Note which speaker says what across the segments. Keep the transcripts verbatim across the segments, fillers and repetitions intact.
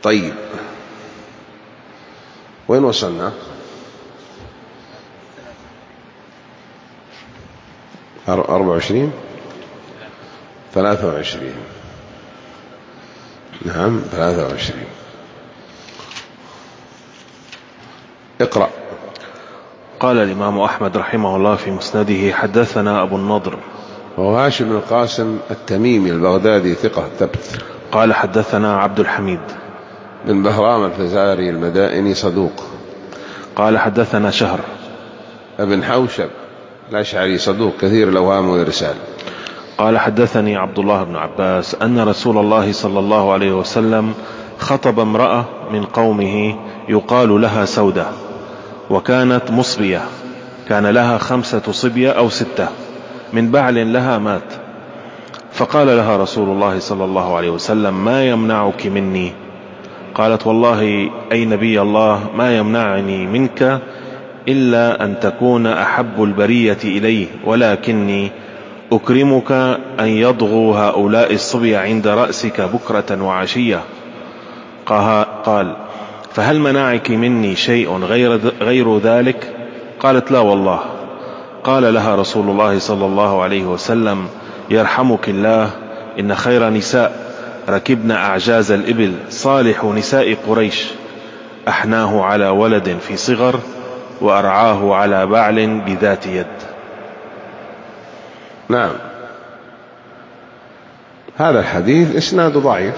Speaker 1: طيب، وين وصلنا؟ أربعة وعشرين ثلاثة وعشرين. نعم، ثلاثة وعشرين. اقرأ.
Speaker 2: قال الإمام أحمد رحمه الله في مسنده: حدثنا أبو النضر
Speaker 1: وهو هاشم بن القاسم التميمي البغدادي ثقة ثبت.
Speaker 2: قال حدثنا عبد الحميد
Speaker 1: بن بهرام الفزاري المدائني صدوق.
Speaker 2: قال حدثنا شهر
Speaker 1: ابن حوشب الأشعري صدوق كثير الأوهام والإرسال.
Speaker 2: قال حدثني عبد الله بن عباس أن رسول الله صلى الله عليه وسلم خطب امرأة من قومه يقال لها سودة، وكانت مصبية، كان لها خمسة صبية أو ستة، من بعل لها مات. فقال لها رسول الله صلى الله عليه وسلم: ما يمنعك مني؟ قالت: والله أي نبي الله ما يمنعني منك إلا أن تكون أحب البرية إليه، ولكني أكرمك أن يضغوا هؤلاء الصبي عند رأسك بكرة وعشية. قال: فهل منعك مني شيء غير, غير ذلك؟ قالت: لا والله. قال لها رسول الله صلى الله عليه وسلم: يرحمك الله، إن خير نساء ركبن أعجاز الإبل صالح نساء قريش، أحناه على ولد في صغر، وأرعاه على بعل بذات يد.
Speaker 1: نعم، هذا الحديث إسناده ضعيف.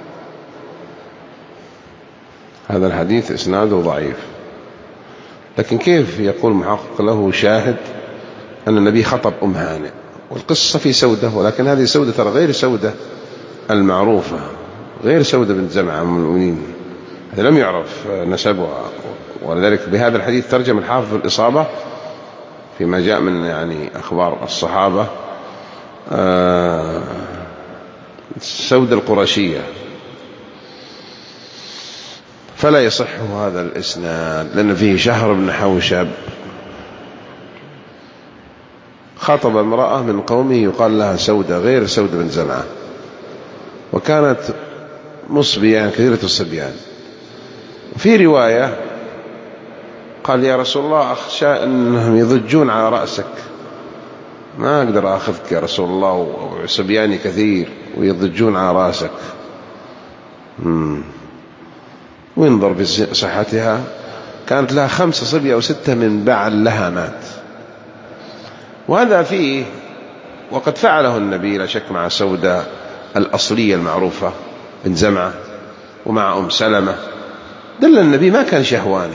Speaker 1: هذا الحديث إسناده ضعيف، لكن كيف يقول محقق له شاهد أن النبي خطب أم هانئ؟ والقصة في سودة، ولكن هذه سودة ترى غير سودة المعروفة، غير سودة بنت زمعة أم المؤمنين، هذا لم يعرف نسبها. ولذلك بهذا الحديث ترجم الحافظ في الإصابة فيما جاء من يعني أخبار الصحابة آه سودة القرشية، فلا يصح هذا الإسناد، لأن فيه شهر بن حوشب خاطب امرأة من قومه يقال لها سودة غير سودة بن زمعة، وكانت مصبية كثيرة الصبيان. في رواية قال: يا رسول الله أخشى أنهم يضجون على رأسك، ما أقدر أخذك يا رسول الله، وصبياني كثير ويضجون على رأسك. مم. وينظر بصحتها، كانت لها خمسة صبية أو ستة من بعل لها مات. وهذا فيه، وقد فعله النبي لا شك مع سودة الأصلية المعروفة بن زمعة ومع أم سلمة، دل النبي ما كان شهواني،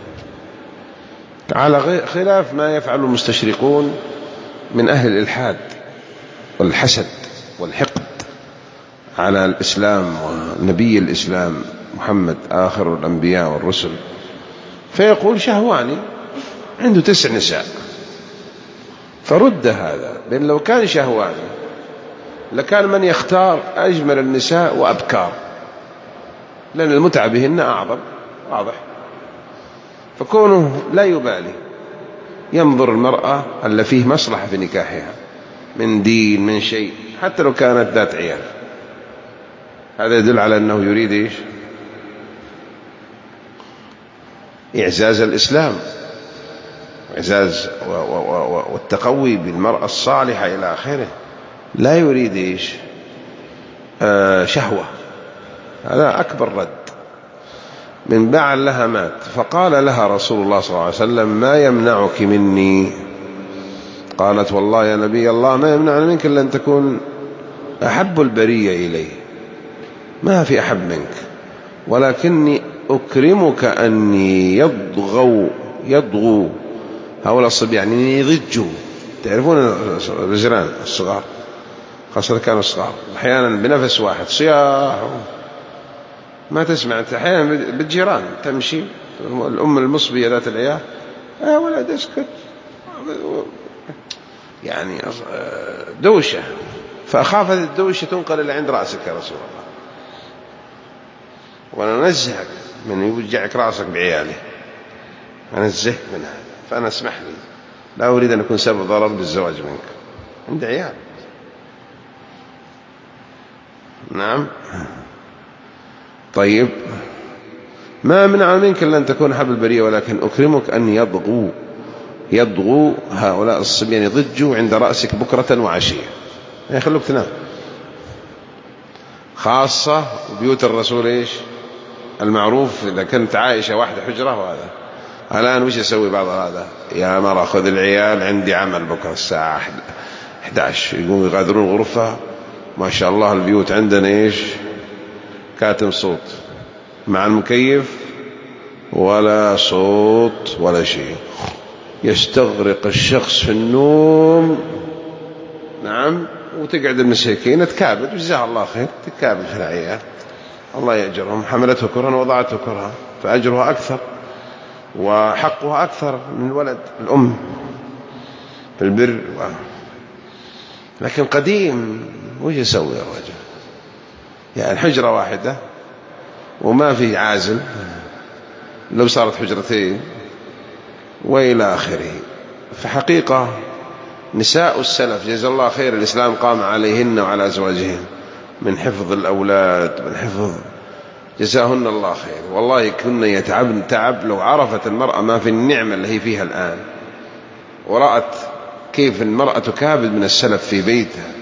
Speaker 1: على خلاف ما يفعل المستشرقون من أهل الإلحاد والحسد والحقد على الإسلام ونبي الإسلام محمد آخر الأنبياء والرسل، فيقول شهواني عنده تسع نساء. فرد هذا، لأن لو كان شهواني لكان من يختار أجمل النساء وأبكار، لأن المتعة بهن أعظم، واضح. فكونه لا يبالي، ينظر المرأة اللي فيه مصلحة في نكاحها من دين من شيء، حتى لو كانت ذات عيال. هذا يدل على أنه يريد إيش؟ إعزاز الإسلام وإعزاز والتقوي بالمرأة الصالحة إلى آخره، لا يريد إيش؟ آه شهوة. هذا أكبر رد. من بعل لها مات، فقال لها رسول الله صلى الله عليه وسلم: ما يمنعك مني؟ قالت: والله يا نبي الله ما يمنعني منك إلا أن تكون أحب البرية إليه، ما في أحب منك، ولكني أكرمك أني يضغوا يضغوا هؤلاء الصبيان، يعني يضجوا. تعرفون الرجلان الصغار خاصة كانوا صغار أحيانا بنفس واحد صياح ما تسمع. أنت أحيانا بالجيران تمشي الأم المصبية ذات العيال: يا ولد اسكت، يعني دوشة. فأخافت الدوشة تنقل إلى عند رأسك يا رسول الله، وأنا أنزهك من يوجعك رأسك بعياله، أنزهك من هذا، فأنا اسمح لي، لا أريد أن يكون سبب ضرر بالزواج منك، عند عيال. نعم. طيب، ما منع منك إلا أن تكون حب البرية، ولكن أكرمك أن يضغوا يضغوا هؤلاء الصبيان، يضجوا عند رأسك بكرة وعشية، يعني خلوك تنام. خاصة بيوت الرسول إيش المعروف، إذا كنت عائشة واحدة حجرة. وهذا الآن وش يسوي بعض هذا؟ يا مرة خذ العيال عندي عمل بكرة الساعة أحد عشر، يقوموا يغادرون الغرفة. ما شاء الله البيوت عندنا إيش كاتم صوت مع المكيف، ولا صوت ولا شيء، يستغرق الشخص في النوم. نعم. وتقعد المساكين تكابد، جزاها الله خير، تكابد في العيال، الله يأجرهم، حملته كرها ووضعته كرها، فأجرها أكثر وحقها أكثر من الولد الأم في البر. لكن قديم وش يسوي الرجل؟ يعني حجرة واحدة وما في عازل، لو صارت حجرتين وإلى آخره. فحقيقة نساء السلف جزا الله خير، الإسلام قام عليهن وعلى أزواجهن من حفظ الأولاد، من حفظ، جزاهن الله خير. والله كنا يتعبن تعب لو عرفت المرأة ما في النعمة اللي هي فيها الآن، ورأت كيف المرأة تكابد من السلف في بيتها،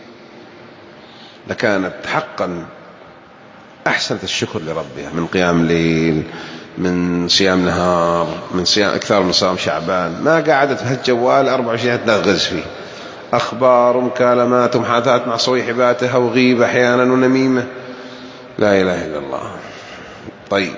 Speaker 1: لكانت حقا أحسنت الشكر لربها، من قيام ليل، من صيام نهار، من صيام أكثر من صيام شعبان. ما قاعدت في هالجوال أربعة وعشرين تغز فيه أخبار ومكالمات ومحادثات مع صويحباتها وغيبة أحيانا ونميمة. لا إله إلا الله. طيب،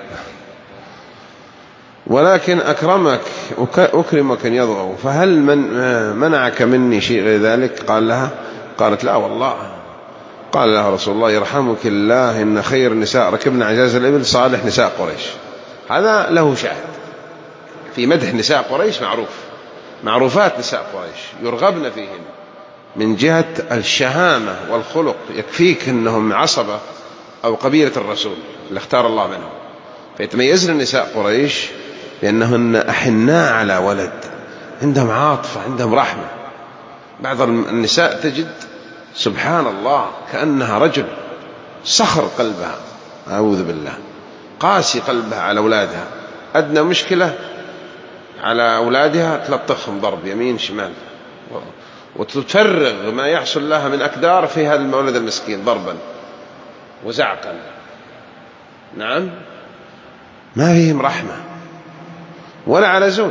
Speaker 1: ولكن أكرمك أكرمك أن يضغوا، فهل من منعك مني شيء غير ذلك؟ قال لها، قالت لا والله. قال لها رسول الله يرحمك الله إن خير النساء ركبنا عجاز الإبل صالح نساء قريش. هذا له شاهد في مدح نساء قريش، معروف، معروفات نساء قريش يرغبن فيهن من جهة الشهامة والخلق. يكفيك أنهم عصبة أو قبيلة الرسول اللي اختار الله منهم، فيتميزن نساء قريش لأنهن أحناء على ولد، عندهم عاطفة، عندهم رحمة. بعض النساء تجد سبحان الله كأنها رجل، صخر قلبها، أعوذ بالله، قاسي قلبها على أولادها، أدنى مشكلة على أولادها تلطخهم ضرب يمين شمال، وتفرغ ما يحصل لها من أكدار في هذا المولد المسكين ضربا وزعقا. نعم، ما فيهم رحمة ولا على زوج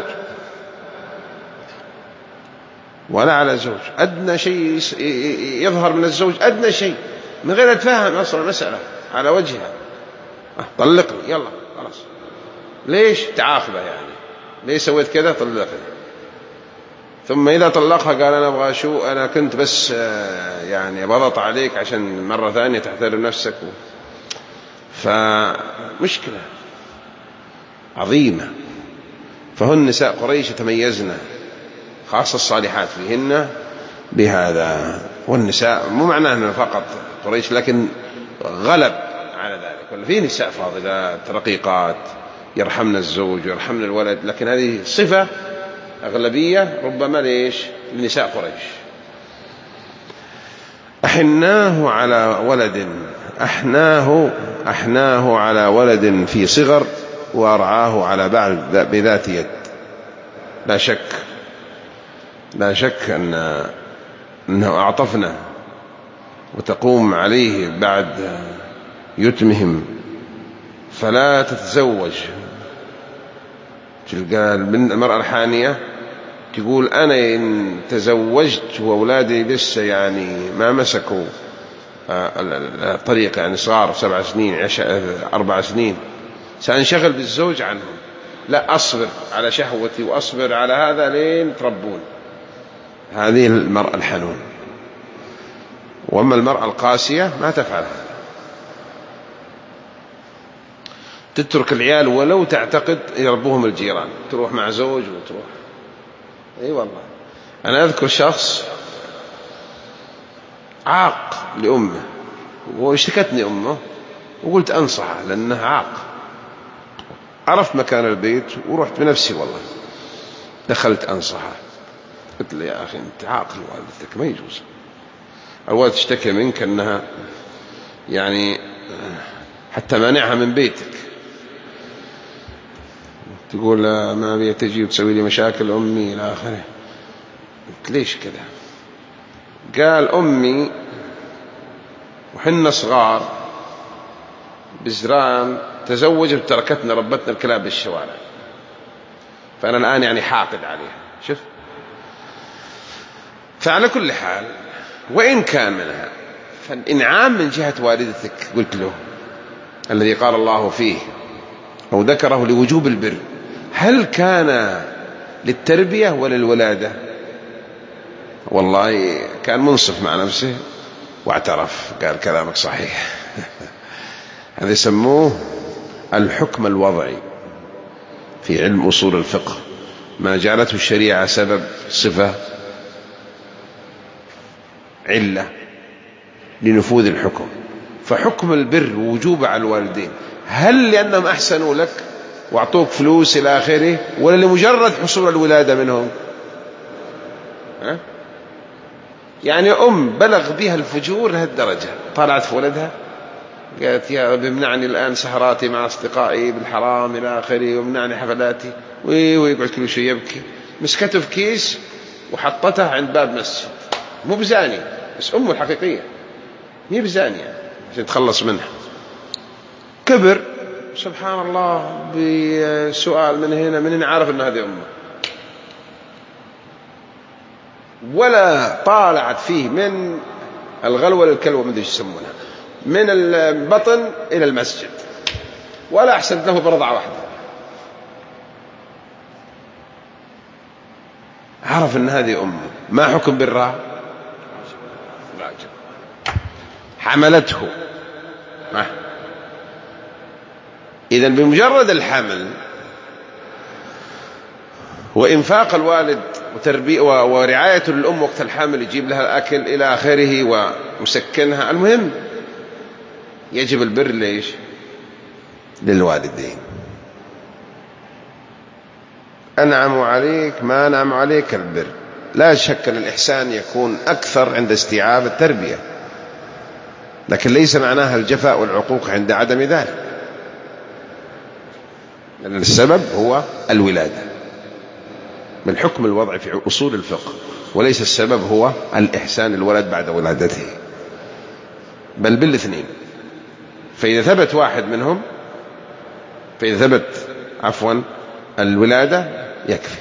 Speaker 1: ولا على زوج. أدنى شيء يظهر من الزوج، أدنى شيء من غير أتفاهم أصلا المسألة على وجهها، طلقني يلا خلاص. ليش تعاقبه؟ يعني ليش سويت كذا؟ طلقني. ثم إذا طلقها قال أنا أبغى شو، أنا كنت بس يعني بضغط عليك عشان مرة ثانية تحترم نفسك. فمشكلة عظيمة. فهن نساء قريش يتميزن، خاصة الصالحات فيهن بهذا. والنساء مو معناه أنه فقط قريش، لكن غلب على ذلك، ولا في نساء فاضلات رقيقات يرحمن الزوج ويرحمن الولد، لكن هذه صفة أغلبية ربما ليش لنساء قريش. أحناه على ولد، أحناه أحناه على ولد في صغر، وأرعاه على بعل بذات يد. لا شك لا شك أن أنه أعطفنا وتقوم عليه بعد يتمهم. فلا تتزوج. تلقى المرأة الحانية تقول أنا إن تزوجت وأولادي لسه يعني ما مسكوا الطريق، يعني صغار سبع سنين أربع سنين، سأنشغل بالزوج عنهم. لا، أصبر على شهوتي وأصبر على هذا لين تربون. هذه المرأة الحنون. وأما المرأة القاسية ما تفعل هذا، تترك العيال ولو تعتقد يربوهم الجيران، تروح مع زوج وتروح. اي أيوة والله. أنا أذكر شخص عاق لأمه، واشتكتني أمه وقلت أنصحه لأنه عاق. عرفت مكان البيت ورحت بنفسي، والله دخلت أنصحه، قلت له يا أخي أنت عاق لوالدتك، ما يجوز. الوالد تشتكي منك أنها يعني حتى مانعها من بيتك، تقول ما أبي تجي وتسوي لي مشاكل أمي إلى آخره. قلت ليش كذا؟ قال أمي وحنا صغار بزران تزوجت وتركتنا ربتنا الكلاب بالشوارع، فأنا الآن يعني حاقد عليها. شوف. فعلى كل حال وإن كان منها فالإنعام من جهة والدتك قلت له الذي قال الله فيه أو ذكره لوجوب البر، هل كان للتربية ولا للولادة؟ والله كان منصف مع نفسه واعترف، قال كلامك صحيح. هذا يسموه الحكم الوضعي في علم أصول الفقه، ما جعلته الشريعة سبب صفة علة لنفوذ الحكم. فحكم البر وجوب على الوالدين، هل لأنهم أحسنوا لك وأعطوك فلوس إلى آخره، ولا لمجرد حصول الولادة منهم؟ ها؟ يعني أم بلغ بها الفجور لهالدرجة، طلعت في ولدها قالت يا رب امنعني الآن سهراتي مع أصدقائي بالحرام إلى آخره، وامنعني حفلاتي، ويقعد كل شيء يبكي. مسكته في كيس وحطته عند باب مسجد. مو بزاني، بس أمه الحقيقية مي بزانية عشان تخلص منها. كبر سبحان الله بسؤال من هنا من هنا، عارف أن هذه أمه، ولا طالعت فيه من الغلوة للكلوة، ماذا يسمونها، من البطن إلى المسجد، ولا أحسنت له برضعة واحدة. عرف أن هذه أمه. ما حكم برها؟ حملته. إذن بمجرد الحمل وإنفاق الوالد وتربية ورعاية الأم وقت الحمل، يجيب لها الأكل إلى آخره ومسكنها، المهم يجب البر ليش؟ للوالدين. أنعموا عليك ما أنعم عليك البر. لا شك أن الإحسان يكون أكثر عند استيعاب التربية، لكن ليس معناها الجفاء والعقوق عند عدم ذلك، لأن السبب هو الولادة بالحكم الوضعي في أصول الفقه، وليس السبب هو الإحسان الولد بعد ولادته، بل بالاثنين. فإذا ثبت واحد منهم، فإذا ثبت عفوا الولادة يكفي.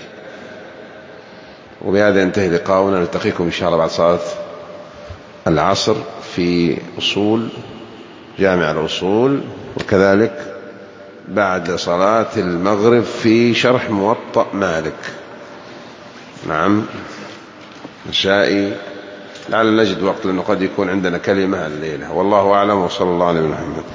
Speaker 1: وبهذا ينتهي لقاؤنا، نلتقيكم إن شاء الله بعد صلاة العصر في أصول جامع الأصول، وكذلك بعد صلاة المغرب في شرح موطأ مالك. نعم نشائي، لعل نجد وقت، لأنه قد يكون عندنا كلمة الليلة. والله أعلم، وصلى الله عليه وسلم.